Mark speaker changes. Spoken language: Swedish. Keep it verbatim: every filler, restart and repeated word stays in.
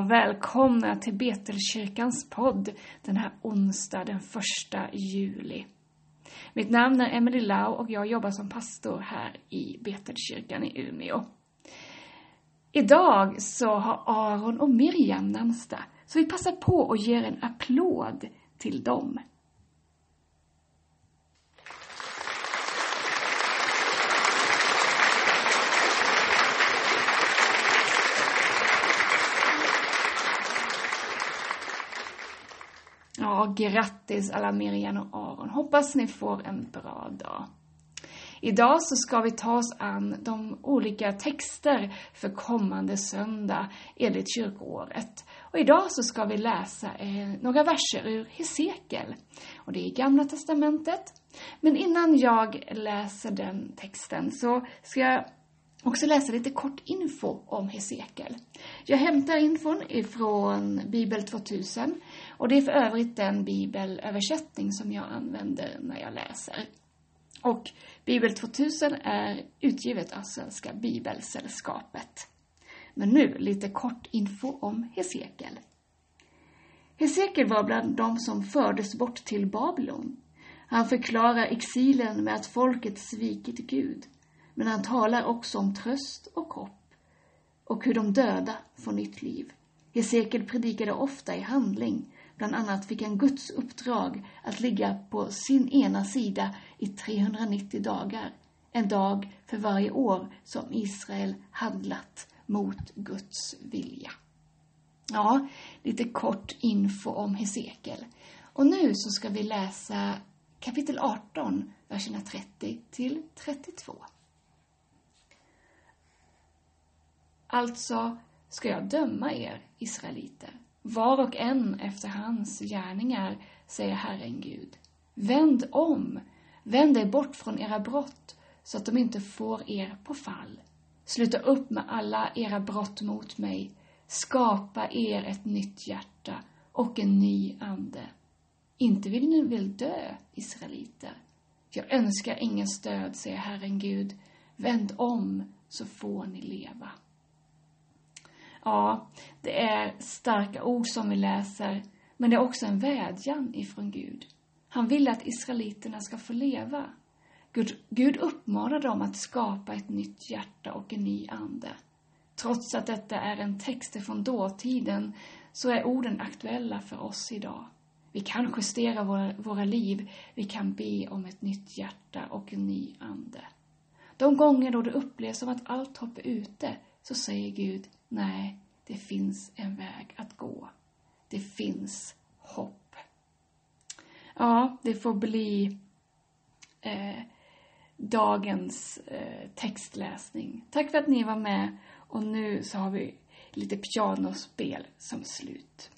Speaker 1: Ja, välkomna till Betelkyrkans podd den här onsdag den första juli. Mitt namn är Emily Lau och jag jobbar som pastor här i Betelkyrkan i Umeå. Idag så har Aron och Miriam namnsdag, så vi passar på och ger en applåd till dem. Ja, grattis alla Miriam och Aron. Hoppas ni får en bra dag. Idag så ska vi ta oss an de olika texter för kommande söndag enligt kyrkoåret. Och idag så ska vi läsa eh, några verser ur Hesekiel. Och det är i Gamla testamentet. Men innan jag läser den texten så ska jag också läsa lite kort info om Hesekiel. Jag hämtar infon ifrån Bibel tvåtusen och det är för övrigt den bibelöversättning som jag använder när jag läser. Och Bibel tvåtusen är utgivet av Svenska Bibelsällskapet. Men nu lite kort info om Hesekiel. Hesekiel var bland de som fördes bort till Babylon. Han förklarar exilen med att folket svikit Gud. Men han talar också om tröst och hopp och hur de döda får nytt liv. Hesekiel predikade ofta i handling. Bland annat fick han Guds uppdrag att ligga på sin ena sida i trehundranittio dagar. En dag för varje år som Israel handlat mot Guds vilja. Ja, lite kort info om Hesekiel. Och nu så ska vi läsa kapitel arton, verserna trettio till trettiotvå. Alltså ska jag döma er, israeliter, var och en efter hans gärningar, säger Herren Gud. Vänd om, vänd er bort från era brott, så att de inte får er på fall. Sluta upp med alla era brott mot mig, skapa er ett nytt hjärta och en ny ande. Inte vill ni väl dö, israeliter? Jag önskar ingen stöd, säger Herren Gud. Vänd om, så får ni leva. Ja, det är starka ord som vi läser, men det är också en vädjan ifrån Gud. Han vill att israeliterna ska få leva. Gud, Gud uppmanar dem att skapa ett nytt hjärta och en ny ande. Trots att detta är en text från dåtiden så är orden aktuella för oss idag. Vi kan justera våra, våra liv, vi kan be om ett nytt hjärta och en ny ande. De gånger då det upplevs som att allt hopp är ute, så säger Gud, nej, det finns en väg att gå. Det finns hopp. Ja, det får bli eh, dagens eh, textläsning. Tack för att ni var med. Och nu så har vi lite pianospel som slut.